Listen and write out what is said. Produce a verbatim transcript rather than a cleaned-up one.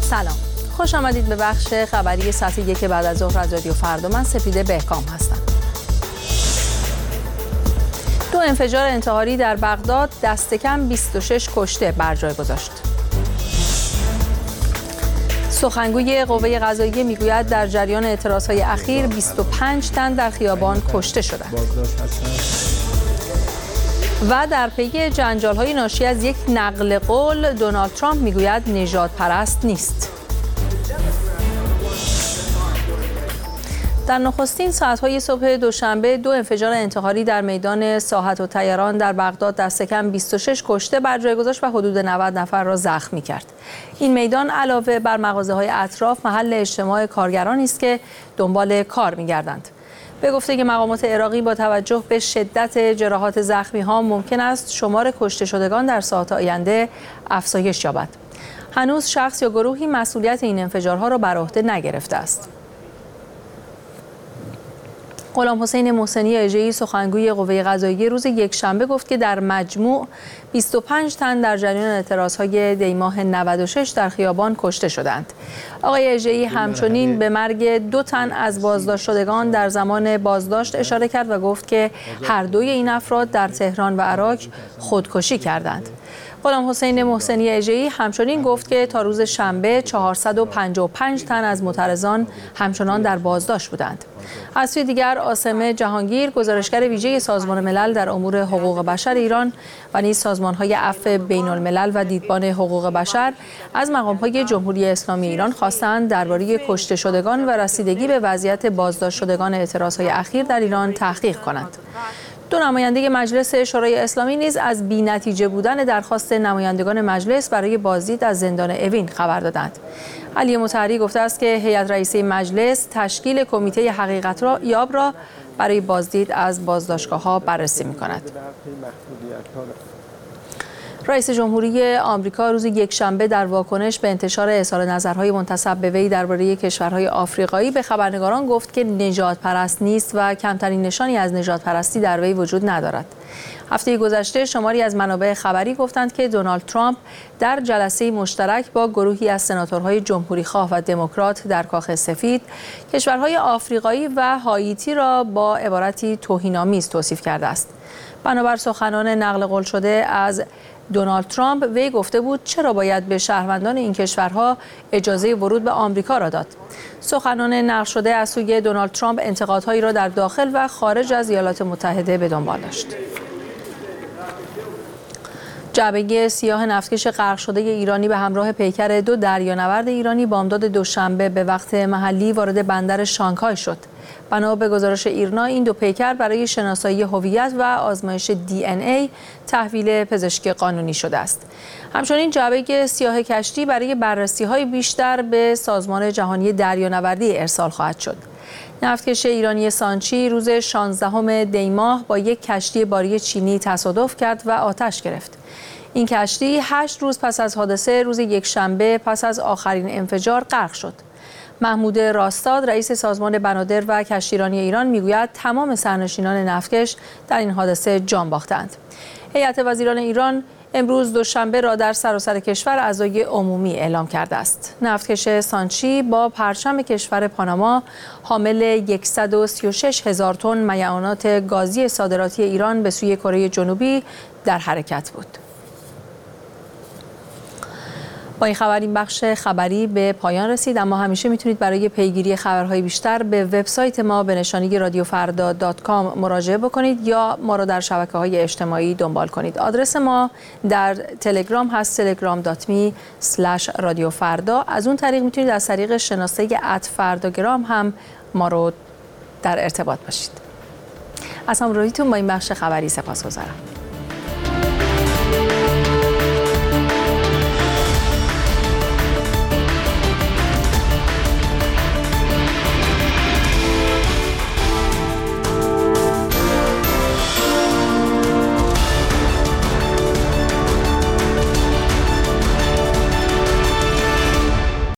سلام، خوش آمدید به بخش خبری ساعت یک بعد از ظهر از رادیو فردا. من سپیده بهکام هستم. دو انفجار انتحاری در بغداد، دست کم بیست و شش کشته بر جای گذاشت. سخنگوی قوه قضاییه میگوید در جریان اعتراضهای اخیر بیست و پنج تن در خیابان کشته شدند. و در پی جنجال‌های ناشی از یک نقل قول، دونالد ترامپ میگوید نژاد پرست نیست. در نخستین ساعت‌های صبح دوشنبه دو انفجار انتحاری در میدان ساحت الطیران در بغداد دست کم بیست و شش کشته بر جای گذاشت و حدود نود نفر را زخمی کرد. این میدان علاوه بر مغازه‌های اطراف محل اجتماع کارگرانی است که دنبال کار می‌گردند. به گفته که مقامات عراقی با توجه به شدت جراحات زخمی‌ها ممکن است شمار کشته شدگان در ساعات آینده افزایش یابد. هنوز شخص یا گروهی مسئولیت این انفجارها را بر عهده نگرفته است. غلام حسین محسنی اژه‌ای سخنگوی قوه قضاییه روز یکشنبه گفت که در مجموع بیست و پنج تن در جریان اعتراضهای دی‌ماه نود و شش در خیابان کشته شدند. آقای اژه‌ای همچنین به مرگ دو تن از بازداشت شدگان در زمان بازداشت اشاره کرد و گفت که هر دوی این افراد در تهران و عراق خودکشی کردند. غلام حسین محسنی اژه‌ای همچنین گفت که تا روز شنبه چهارصد و پنجاه و پنج تن از معترضان همچنان در بازداشت بودند. از سوی دیگر عاصم جهانگیر گزارشگر ویژه سازمان ملل در امور حقوق بشر ایران و نیز سازمان‌های عفو بین‌الملل و دیدبان حقوق بشر از مقام‌های جمهوری اسلامی ایران خواستند درباره کشته شدگان و رسیدگی به وضعیت بازداشت شدگان اعتراض‌های اخیر در ایران تحقیق کنند. دو نماینده مجلس شورای اسلامی نیز از بی‌نتیجه بودن درخواست نمایندگان مجلس برای بازدید از زندان اوین خبر دادند. علی مطهری گفته است که هیئت رئیسه مجلس تشکیل کمیته حقیقت را یاب را برای بازدید از بازداشتگاه‌ها بررسی می‌کند. رئیس جمهوری آمریکا روز یکشنبه در واکنش به انتشار اظهار نظرهای منتسب به وی درباره کشورهای آفریقایی به خبرنگاران گفت که نژاد پرست نیست و کمترین نشانی از نژاد پرستی در وی وجود ندارد. هفته گذشته شماری از منابع خبری گفتند که دونالد ترامپ در جلسه مشترک با گروهی از سناتورهای جمهوریخواه و دموکرات در کاخ سفید کشورهای آفریقایی و هاییتی را با عبارتی توهین‌آمیز توصیف کرده است. بنابر سخنان نقل قول شده از دونالد ترامپ، وی گفته بود چرا باید به شهروندان این کشورها اجازه ورود به آمریکا را داد. سخنان نقل شده از سوی دونالد ترامپ انتقادهایی را در داخل و خارج از ایالات متحده به دنبال داشت. جعبه سیاه نفتکش غرق شده ایرانی به همراه پیکر دو دریانورد ایرانی بامداد دوشنبه به وقت محلی وارد بندر شانگهای شد. بنا به گزارش ایرنا این دو پیکر برای شناسایی هویت و آزمایش دی ان ای تحویل پزشکی قانونی شده است. همچنین جعبه سیاه کشتی برای بررسی‌های بیشتر به سازمان جهانی دریانوردی ارسال خواهد شد. نفتکش ایرانی سانچی روز شانزدهم دی ماه با یک کشتی باری چینی تصادف کرد و آتش گرفت. این کشتی هشت روز پس از حادثه روز یکشنبه پس از آخرین انفجار غرق شد. محمود راستاد رئیس سازمان بنادر و کشتیرانی ایران میگوید تمام سرنشینان نفتکش در این حادثه جان باختند. هیئت وزیران ایران امروز دوشنبه را در سراسر کشور عزای عمومی اعلام کرده است. نفتکش سانچی با پرچم کشور پاناما حامل صد و سی و شش هزار تن میعانات گازی صادراتی ایران به سوی کره جنوبی در حرکت بود. با این خبر این بخش خبری به پایان رسید، اما همیشه میتونید برای پیگیری خبرهای بیشتر به وبسایت ما به نشانی رادیو فردا دات کام مراجعه بکنید یا ما را در شبکه‌های اجتماعی دنبال کنید. آدرس ما در تلگرام هست تلگرام دات می اسلش رادیو فردا. از اون طریق میتونید از طریق شناسه ات فرداگرام هم ما رو در ارتباط باشید. از همراهیتون با این بخش خبری سپاسگزارم.